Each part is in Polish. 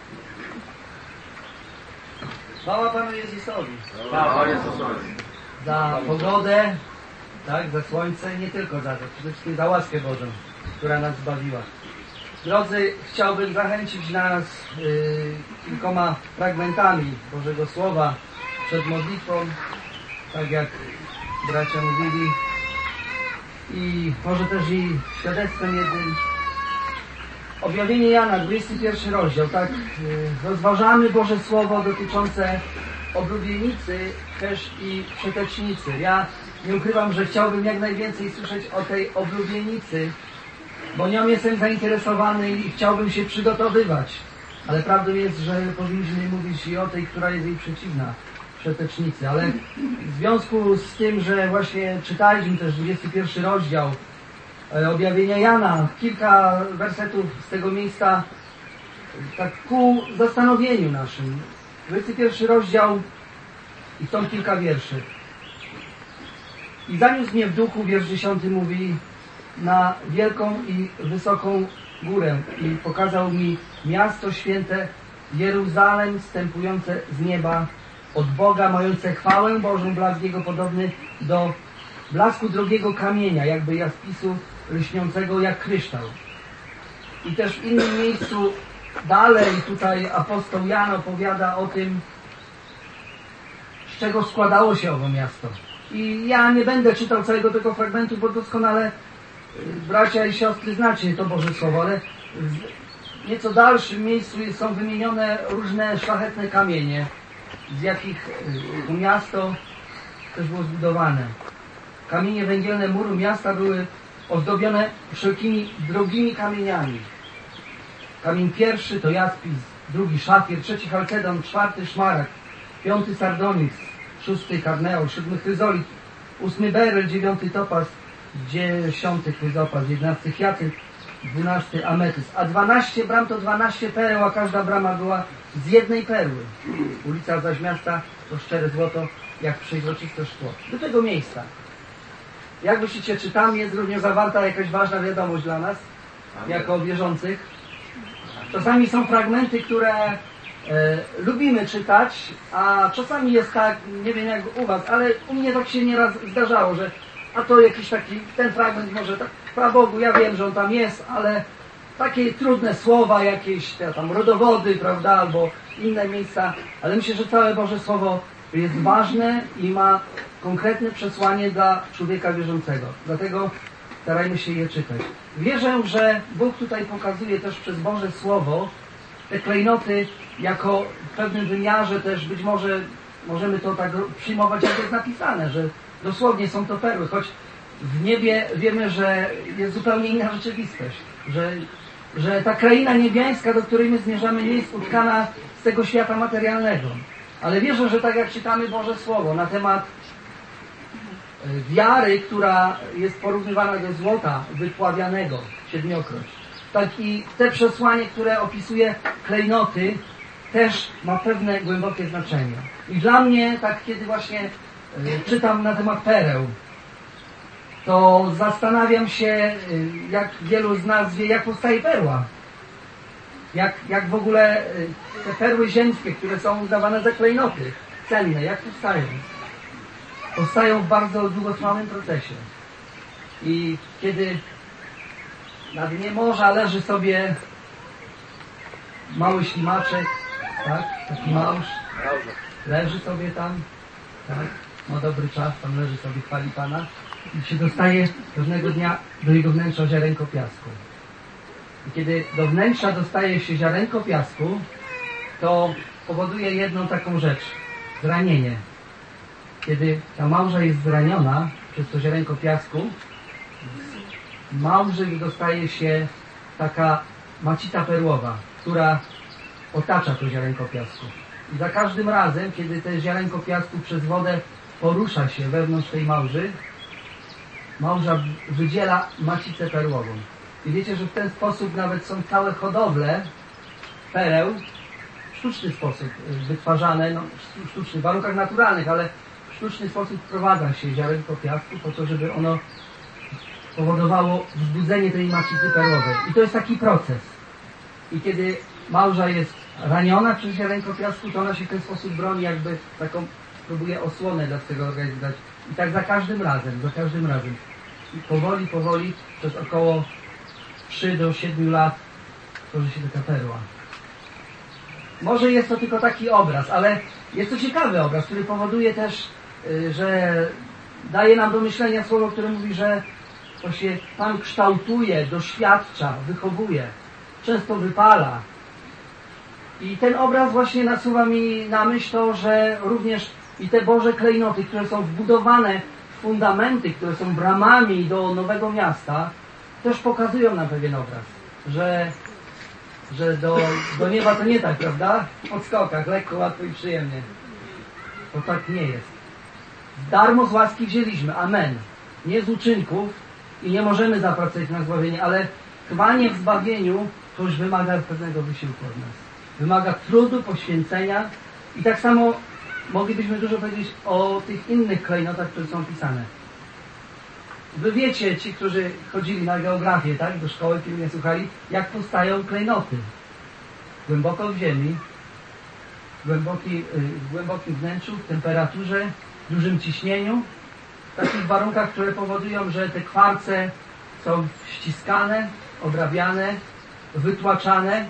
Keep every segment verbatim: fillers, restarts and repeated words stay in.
Chwała Panu Jezusowi. Chwała Jezusowi. Za pogodę, tak, za słońce, nie tylko za to, przede wszystkim za łaskę Bożą, która nas zbawiła. Drodzy, chciałbym zachęcić nas yy, kilkoma fragmentami Bożego Słowa przed modlitwą, tak jak bracia mówili, i może też i świadectwem jednym. Objawienie Jana, dwudziesty pierwszy rozdział, tak, yy, rozważamy Boże Słowo dotyczące oblubienicy też i przetecznicy. Ja nie ukrywam, że chciałbym jak najwięcej słyszeć o tej oblubienicy, bo nią jestem zainteresowany i chciałbym się przygotowywać. Ale prawdą jest, że powinniśmy mówić i o tej, która jest jej przeciwna, przetecznicy. Ale w związku z tym, że właśnie czytaliśmy też dwudziesty pierwszy rozdział objawienia Jana, kilka wersetów z tego miejsca tak ku zastanowieniu naszym. dwudziesty pierwszy rozdział i stąd kilka wierszy. I zaniósł mnie w duchu, wiersz dziesiąty mówi, na wielką i wysoką górę i pokazał mi miasto święte, Jeruzalem, wstępujące z nieba od Boga, mające chwałę Bożą, blask Jego podobny do blasku drogiego kamienia, jakby jaspisu lśniącego jak kryształ. I też w innym miejscu dalej tutaj apostoł Jan opowiada o tym, z czego składało się owo miasto. I ja nie będę czytał całego tego fragmentu, bo doskonale bracia i siostry znacie to Boże Słowo, ale w nieco dalszym miejscu są wymienione różne szlachetne kamienie, z jakich to miasto też było zbudowane. Kamienie węgielne muru miasta były ozdobione wszelkimi drogimi kamieniami. Kamień pierwszy to jaspis, drugi szafir, trzeci chalcedon, czwarty szmaragd, piąty sardoniks, szósty karneol, siódmy chryzolit, ósmy beryl, dziewiąty topaz, dziesiąty chryzopas, jedenasty hiacynt, dwunasty ametyst. A dwanaście bram to dwanaście pereł, a każda brama była z jednej perły. Ulica zaś miasta to szczere złoto, jak przejrzyste szkło. Do tego miejsca. Jak myślicie, czy tam jest również zawarta jakaś ważna wiadomość dla nas, jako wierzących? Czasami są fragmenty, które e, lubimy czytać, a czasami jest tak, nie wiem jak u was, ale u mnie tak się nieraz zdarzało, że a to jakiś taki, ten fragment może tak, Pana Bogu, ja wiem, że on tam jest, ale takie trudne słowa, jakieś te, tam rodowody, prawda, albo inne miejsca, ale myślę, że całe Boże Słowo jest ważne i ma konkretne przesłanie dla człowieka wierzącego. Dlatego starajmy się je czytać. Wierzę, że Bóg tutaj pokazuje też przez Boże Słowo te klejnoty jako w pewnym wymiarze też być może możemy to tak przyjmować, jak jest napisane, że dosłownie są to perły, choć w niebie wiemy, że jest zupełnie inna rzeczywistość, że, że ta kraina niebiańska, do której my zmierzamy, nie jest utkana z tego świata materialnego. Ale wierzę, że tak jak czytamy Boże Słowo na temat wiary, która jest porównywana do złota wypławianego, siedmiokroć, tak i te przesłanie, które opisuje klejnoty, też ma pewne głębokie znaczenie. I dla mnie, tak kiedy właśnie y, czytam na temat pereł, to zastanawiam się, y, jak wielu z nas wie, jak powstaje perła. Jak, jak w ogóle y, te perły ziemskie, które są uznawane za klejnoty cenne, jak powstają. Powstają w bardzo długotrwałym procesie. I kiedy na dnie morza leży sobie mały ślimaczek, tak? Taki małż, leży sobie tam, tak? Ma dobry czas, tam leży sobie, chwali Pana i się dostaje pewnego dnia do jego wnętrza ziarenko piasku. I kiedy do wnętrza dostaje się ziarenko piasku, to powoduje jedną taką rzecz, zranienie. Kiedy ta małża jest zraniona przez to ziarenko piasku, z małży dostaje się taka macita perłowa, która otacza to ziarenko piasku. I za każdym razem, kiedy to ziarenko piasku przez wodę porusza się wewnątrz tej małży, małża wydziela macicę perłową. I wiecie, że w ten sposób nawet są całe hodowle pereł w sztuczny sposób wytwarzane, no sztuczny, w warunkach naturalnych, ale w sztuczny sposób wprowadza się ziarenko piasku po to, żeby ono powodowało wzbudzenie tej macicy perłowej. I to jest taki proces. I kiedy małża jest raniona przez ziarenko piasku, to ona się w ten sposób broni, jakby taką próbuje osłonę dla swego organizmu dać. I tak za każdym razem, za każdym razem. I powoli, powoli, przez około trzy do siedmiu lat tworzy się taka perła. Może jest to tylko taki obraz, ale jest to ciekawy obraz, który powoduje też, że daje nam do myślenia słowo, które mówi, że właśnie Pan kształtuje, doświadcza, wychowuje, często wypala. I ten obraz właśnie nasuwa mi na myśl to, że również i te Boże klejnoty, które są wbudowane w fundamenty, które są bramami do nowego miasta, też pokazują nam pewien obraz, że, że do, do nieba to nie tak, prawda? W podskokach, lekko, łatwo i przyjemnie. To tak nie jest. Darmo z łaski wzięliśmy, amen. Nie z uczynków i nie możemy zapracować na zbawienie, ale trwanie w zbawieniu to już wymaga pewnego wysiłku od nas. Wymaga trudu, poświęcenia i tak samo moglibyśmy dużo powiedzieć o tych innych klejnotach, które są pisane. Wy wiecie, ci, którzy chodzili na geografię, tak, do szkoły, kiedy mnie słuchali, jak powstają klejnoty. Głęboko w ziemi, głęboki, w głębokim wnętrzu, w temperaturze, w dużym ciśnieniu, w takich warunkach, które powodują, że te kwarce są ściskane, obrabiane, wytłaczane,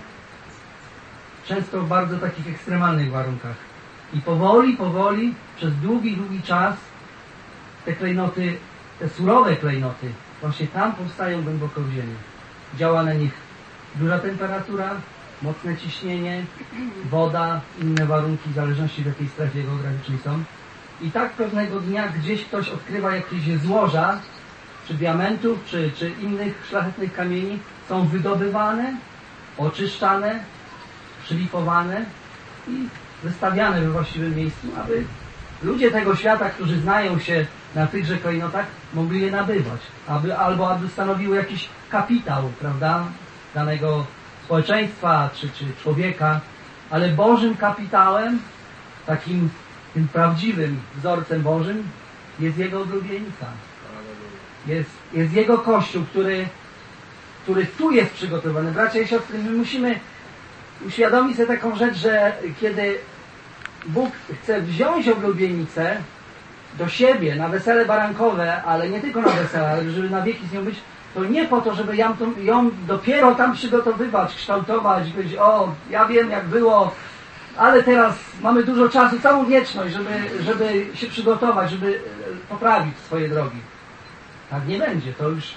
często w bardzo takich ekstremalnych warunkach. I powoli, powoli, przez długi, długi czas te klejnoty, te surowe klejnoty, właśnie tam powstają głęboko w ziemi. Działa na nich duża temperatura, mocne ciśnienie, woda, inne warunki, w zależności w jakiej strefie geograficznej są. I tak pewnego dnia gdzieś ktoś odkrywa jakieś złoża, czy diamentów, czy, czy innych szlachetnych kamieni, są wydobywane, oczyszczane, szlifowane i wystawiane we właściwym miejscu, aby ludzie tego świata, którzy znają się na tychże klejnotach, mogli je nabywać, aby, albo aby stanowiły jakiś kapitał, prawda, danego społeczeństwa czy, czy człowieka, ale Bożym kapitałem, takim tym prawdziwym wzorcem Bożym jest Jego oblubienica. Jest, jest Jego Kościół, który, który tu jest przygotowany. Bracia i siostry, my musimy uświadomić sobie taką rzecz, że kiedy Bóg chce wziąć oblubienicę do siebie na wesele barankowe, ale nie tylko na wesele, ale żeby na wieki z nią być, to nie po to, żeby ją, ją dopiero tam przygotowywać, kształtować, być, o, ja wiem jak było, ale teraz mamy dużo czasu, całą wieczność, żeby, żeby się przygotować, żeby poprawić swoje drogi. Tak nie będzie. To już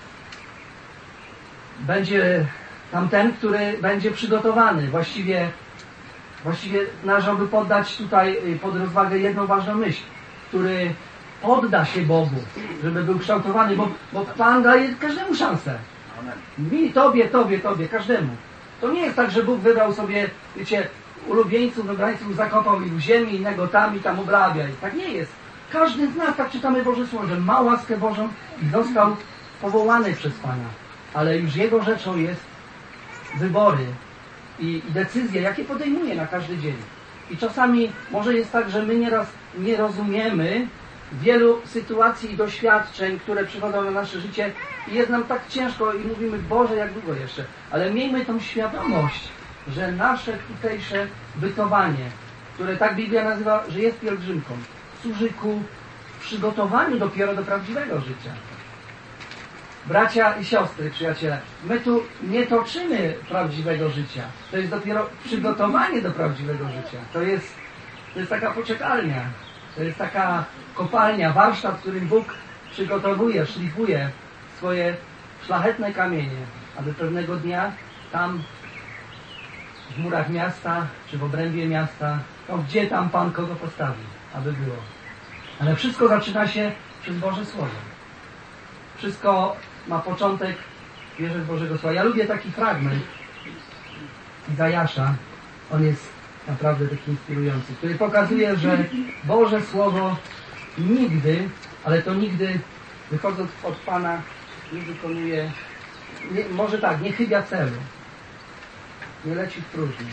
będzie tamten, który będzie przygotowany. Właściwie, właściwie należałoby poddać tutaj pod rozwagę jedną ważną myśl, który podda się Bogu, żeby był kształtowany, bo, bo Pan daje każdemu szansę. Mi, tobie, tobie, tobie, każdemu. To nie jest tak, że Bóg wybrał sobie, wiecie, ulubieńców, wybrańców, zakopał ich w ziemi, innego tam i tam obrabia. I tak nie jest. Każdy z nas, tak czytamy Boże Słowo, że ma łaskę Bożą i został powołany przez Pana. Ale już Jego rzeczą jest wybory i, i decyzje, jakie podejmuje na każdy dzień. I czasami może jest tak, że my nieraz nie rozumiemy wielu sytuacji i doświadczeń, które przychodzą na nasze życie i jest nam tak ciężko i mówimy, Boże, jak długo jeszcze. Ale miejmy tą świadomość, że nasze tutejsze bytowanie, które tak Biblia nazywa, że jest pielgrzymką, służy ku przygotowaniu dopiero do prawdziwego życia. Bracia i siostry, przyjaciele, my tu nie toczymy prawdziwego życia. To jest dopiero przygotowanie do prawdziwego życia. To jest, to jest taka poczekalnia. To jest taka kopalnia, warsztat, w którym Bóg przygotowuje, szlifuje swoje szlachetne kamienie, aby pewnego dnia tam w murach miasta, czy w obrębie miasta, no gdzie tam Pan kogo postawi, aby było. Ale wszystko zaczyna się przez Boże Słowo. Wszystko ma początek wierzę w Bożego Słowa. Ja lubię taki fragment Izajasza. On jest naprawdę taki inspirujący, który pokazuje, że Boże Słowo nigdy, ale to nigdy, wychodząc od Pana, nie wykonuje, nie, może tak, nie chybia celu. Nie leci w próżnię.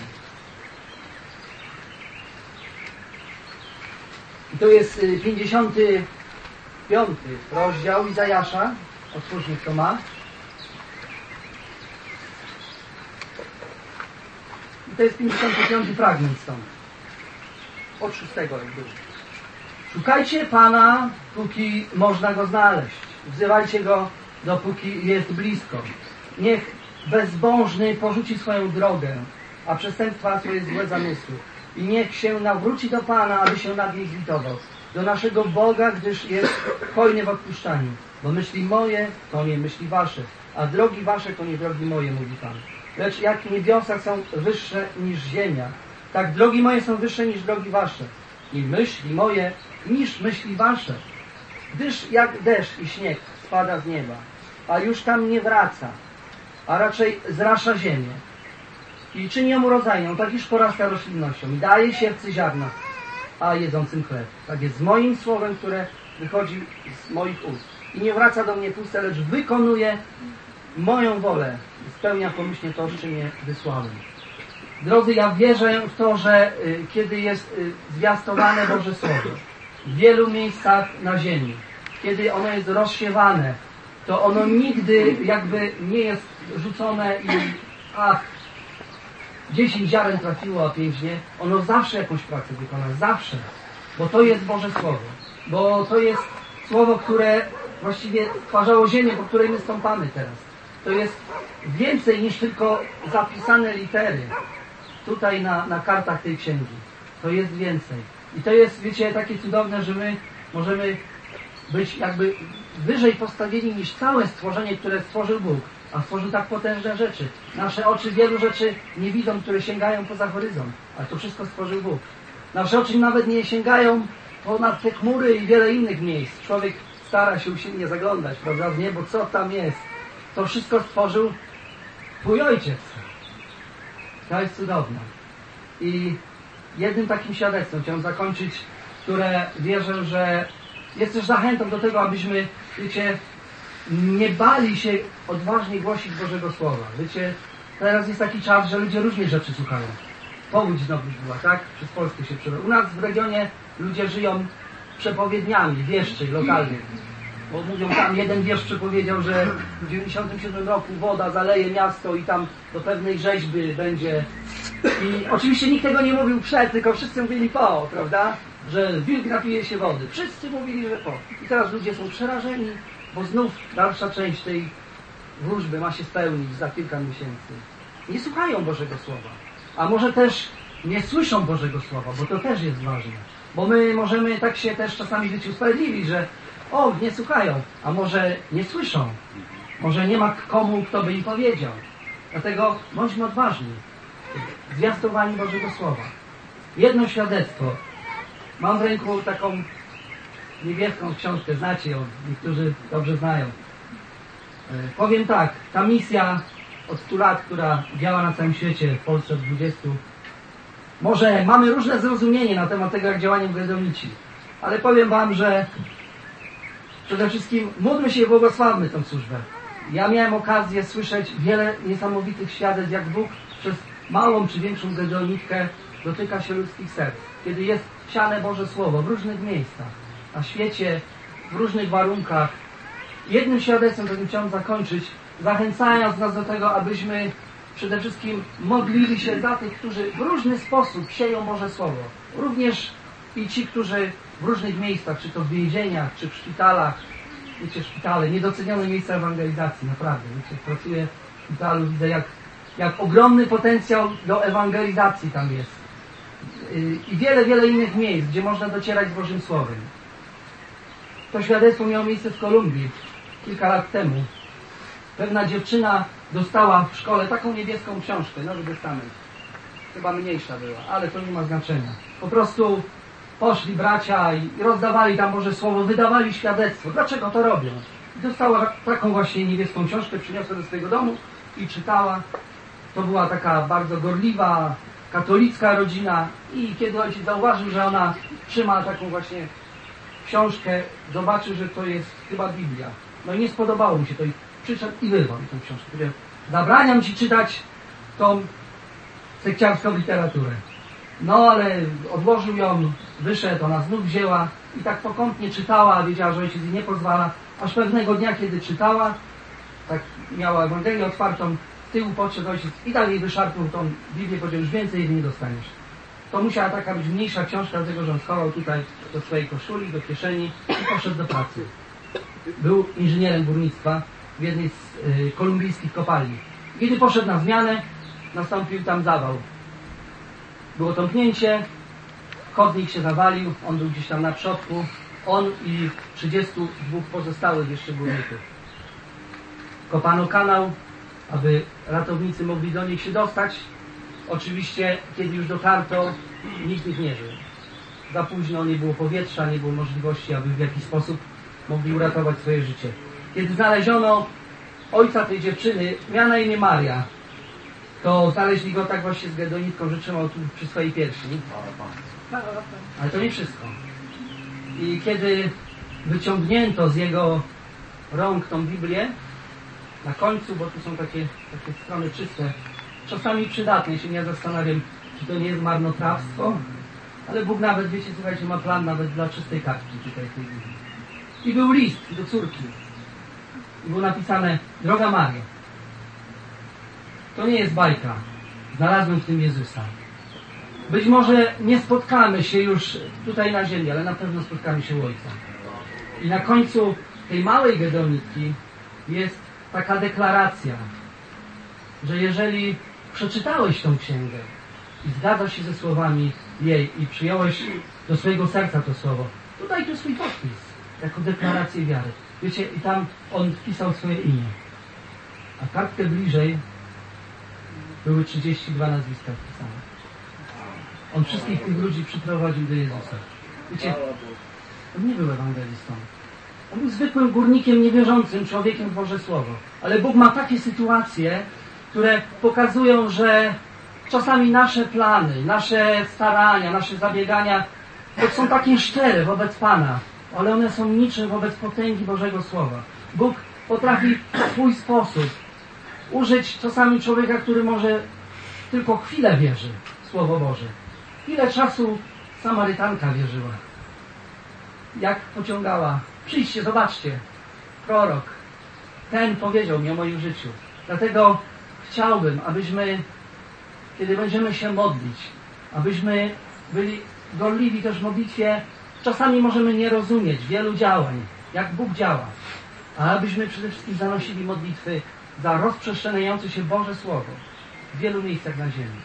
I to jest pięćdziesiąty piąty rozdział Izajasza. Otwórzmy, kto ma. I to jest pięćdziesiąty piąty fragment stąd. Od szóstego jak był. Szukajcie Pana, póki można Go znaleźć. Wzywajcie Go, dopóki jest blisko. Niech bezbożny porzuci swoją drogę, a przestępstwa swoje złe zamysły. I niech się nawróci do Pana, aby się nad nich zlitował. Do naszego Boga, gdyż jest hojny w odpuszczaniu. Bo myśli moje, to nie myśli wasze, a drogi wasze, to nie drogi moje, mówi Pan. Lecz jak niebiosa są wyższe niż ziemia, tak drogi moje są wyższe niż drogi wasze. I myśli moje niż myśli wasze. Gdyż jak deszcz i śnieg spada z nieba, a już tam nie wraca, a raczej zrasza ziemię i czyni ją urodzajną, tak iż porasta roślinnością i daje siewcy ziarna, a jedzącym chleb. Tak jest z moim słowem, które wychodzi z moich ust. I nie wraca do mnie puste, lecz wykonuje moją wolę i spełnia pomyślnie to, z czym je wysłałem. Drodzy, ja wierzę w to, że y, kiedy jest y, zwiastowane Boże Słowo w wielu miejscach na ziemi, kiedy ono jest rozsiewane, to ono nigdy jakby nie jest rzucone i ach, dziesięć ziaren trafiło, a pięć nie. Ono zawsze jakąś pracę wykona, zawsze. Bo to jest Boże Słowo. Bo to jest Słowo, które właściwie stwarzało ziemię, po której my stąpamy teraz. To jest więcej niż tylko zapisane litery tutaj na, na kartach tej księgi. To jest więcej. I to jest, wiecie, takie cudowne, że my możemy być jakby wyżej postawieni niż całe stworzenie, które stworzył Bóg. A stworzył tak potężne rzeczy. Nasze oczy wielu rzeczy nie widzą, które sięgają poza horyzont. Ale to wszystko stworzył Bóg. Nasze oczy nawet nie sięgają ponad te chmury i wiele innych miejsc. Człowiek stara się usilnie zaglądać, prawda, w niebo, co tam jest. To wszystko stworzył Twój Ojciec. To jest cudowne. I jednym takim świadectwem chciałem zakończyć, które wierzę, że jest też zachętą do tego, abyśmy, wiecie, nie bali się odważnie głosić Bożego Słowa. Wiecie, teraz jest taki czas, że ludzie różnych rzeczy słuchają. Powódź znowu była, tak? Przez Polskę się przebywa. U nas w regionie ludzie żyją przepowiedniami, wieszczy lokalnych. Bo mówią, tam jeden wieszcz przepowiedział, że w dziewięćdziesiątym siódmym roku woda zaleje miasto i tam do pewnej rzeźby będzie. I oczywiście nikt tego nie mówił przed, tylko wszyscy mówili po, prawda? Że wilk napije się wody. Wszyscy mówili, że po. I teraz ludzie są przerażeni, bo znów dalsza część tej wróżby ma się spełnić za kilka miesięcy. Nie słuchają Bożego Słowa. A może też nie słyszą Bożego Słowa, bo to też jest ważne. Bo my możemy tak się też czasami być usprawiedliwić, że o, nie słuchają, a może nie słyszą. Może nie ma komu, kto by im powiedział. Dlatego bądźmy odważni. Zwiastowani Bożego Słowa. Jedno świadectwo. Mam w ręku taką niebieską książkę, znacie ją, niektórzy dobrze znają. Powiem tak, ta misja od stu lat, która działa na całym świecie, w Polsce od dwudziestu, może mamy różne zrozumienie na temat tego, jak działaniem Gedeonici, ale powiem wam, że przede wszystkim módlmy się i błogosławmy tę służbę. Ja miałem okazję słyszeć wiele niesamowitych świadectw, jak Bóg przez małą czy większą Gedeonitkę dotyka się ludzkich serc. Kiedy jest siane Boże Słowo w różnych miejscach, na świecie, w różnych warunkach. Jednym świadectwem, którym chciałem zakończyć, zachęcając nas do tego, abyśmy przede wszystkim modlili się za tych, którzy w różny sposób sieją Boże Słowo. Również i ci, którzy w różnych miejscach, czy to w więzieniach, czy w szpitalach, wiecie, szpitale, niedocenione miejsca ewangelizacji, naprawdę. Wiecie, pracuję w szpitalu, widzę, jak, jak ogromny potencjał do ewangelizacji tam jest. I wiele, wiele innych miejsc, gdzie można docierać z Bożym Słowem. To świadectwo miało miejsce w Kolumbii kilka lat temu. Pewna dziewczyna dostała w szkole taką niebieską książkę, Nowy Testament. Chyba mniejsza była, ale to nie ma znaczenia. Po prostu poszli bracia i rozdawali tam Boże Słowo, wydawali świadectwo. Dlaczego to robią? I dostała taką właśnie niebieską książkę, przyniosła do swojego domu i czytała. To była taka bardzo gorliwa, katolicka rodzina i kiedy ojciec zauważył, że ona trzyma taką właśnie książkę, zobaczył, że to jest chyba Biblia. No i nie spodobało mu się to i przyszedł i wyrwał tę książkę. Powiedział, zabraniam ci czytać tą sekciarską literaturę. No ale odłożył ją, wyszedł, ona znów wzięła i tak pokątnie czytała, wiedziała, że ojciec jej nie pozwala, aż pewnego dnia, kiedy czytała, tak miała Ewangelię otwartą, z tyłu podszedł ojciec i dalej wyszarpnął tą Biblię, powiedział, już więcej jej nie dostaniesz. To musiała taka być mniejsza książka, dlatego że on schował tutaj do swojej koszuli, do kieszeni i poszedł do pracy. Był inżynierem górnictwa w jednej z y, kolumbijskich kopalni. Kiedy poszedł na zmianę, nastąpił tam zawał. Było tąpnięcie, chodnik się zawalił, on był gdzieś tam na przodku, on i trzydziestu dwóch pozostałych jeszcze górników. Kopano kanał, aby ratownicy mogli do nich się dostać. Oczywiście, kiedy już dotarto, nikt ich nie żył. Za późno, nie było powietrza, nie było możliwości, aby w jakiś sposób mogli uratować swoje życie. Kiedy znaleziono ojca tej dziewczyny, miała na imię Maria, to znaleźli go tak właśnie z gedonitką, że trzymał tu przy swojej piersi. Ale to nie wszystko. I kiedy wyciągnięto z jego rąk tą Biblię, na końcu, bo tu są takie, takie strony czyste, czasami przydatne, się nie zastanawiam, czy to nie jest marnotrawstwo, ale Bóg nawet, wiecie, słuchajcie, ma plan nawet dla czystej kartki tutaj w tej Biblii. I był list do córki. I było napisane: droga Mario, to nie jest bajka. Znalazłem w tym Jezusa. Być może nie spotkamy się już tutaj na ziemi, ale na pewno spotkamy się u Ojca. I na końcu tej małej gedonitki jest taka deklaracja, że jeżeli przeczytałeś tą księgę i zgadzasz się ze słowami jej i przyjąłeś do swojego serca to słowo, to daj tu swój podpis jako deklarację wiary. Wiecie, i tam on wpisał swoje imię. A kartkę bliżej były trzydzieści dwa nazwiska wpisane. On wszystkich tych ludzi przyprowadził do Jezusa. Wiecie, on nie był ewangelistą. On był zwykłym górnikiem, niewierzącym człowiekiem w Boże Słowo. Ale Bóg ma takie sytuacje, które pokazują, że czasami nasze plany, nasze starania, nasze zabiegania są takie szczere wobec Pana, ale one są niczym wobec potęgi Bożego Słowa. Bóg potrafi w swój sposób użyć czasami człowieka, który może tylko chwilę wierzy w Słowo Boże. Ile czasu Samarytanka wierzyła? Jak pociągała? Przyjdźcie, zobaczcie. Prorok. Ten powiedział mi o moim życiu. Dlatego chciałbym, abyśmy, kiedy będziemy się modlić, abyśmy byli gorliwi też w modlitwie. Czasami możemy nie rozumieć wielu działań, jak Bóg działa. A abyśmy przede wszystkim zanosili modlitwy za rozprzestrzeniające się Boże Słowo w wielu miejscach na ziemi.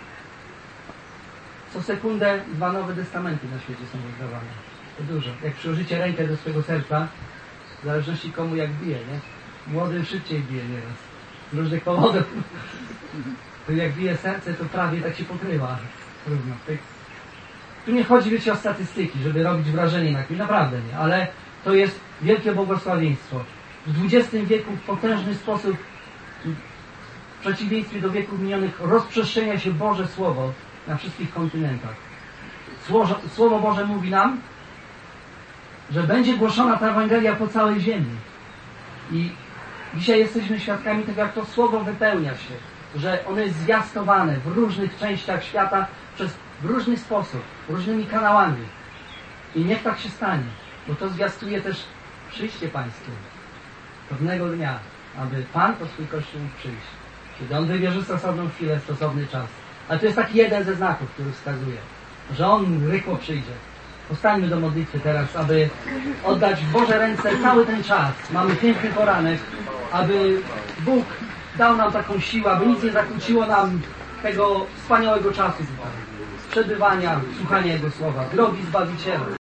Co sekundę dwa Nowe Testamenty na świecie są rozdawane. To dużo. Jak przyłożycie rękę do swojego serca, w zależności komu jak bije, nie? Młodym szybciej bije nieraz. Z różnych powodów. To jak bije serce, to prawie tak się pokrywa. Równo. Tak. Tu nie chodzi, wiecie, o statystyki, żeby robić wrażenie na kimś. Naprawdę nie. Ale to jest wielkie błogosławieństwo. W dwudziestym wieku w potężny sposób, w przeciwieństwie do wieków minionych, rozprzestrzenia się Boże Słowo na wszystkich kontynentach. Słowo, Słowo Boże mówi nam, że będzie głoszona ta Ewangelia po całej ziemi. I dzisiaj jesteśmy świadkami tego, jak to Słowo wypełnia się, że ono jest zwiastowane w różnych częściach świata przez, w różny sposób, różnymi kanałami. I niech tak się stanie, bo to zwiastuje też przyjście Pańskie. Pewnego dnia, aby Pan po swój Kościół mógł przyjść. Kiedy On wybierze stosowną chwilę, stosowny czas. Ale to jest taki jeden ze znaków, który wskazuje, że On rychło przyjdzie. Powstańmy do modlitwy teraz, aby oddać w Boże ręce cały ten czas. Mamy piękny poranek, aby Bóg dał nam taką siłę, aby nic nie zakłóciło nam tego wspaniałego czasu tutaj. Przebywania, słuchania Jego Słowa, drogi Zbawiciela.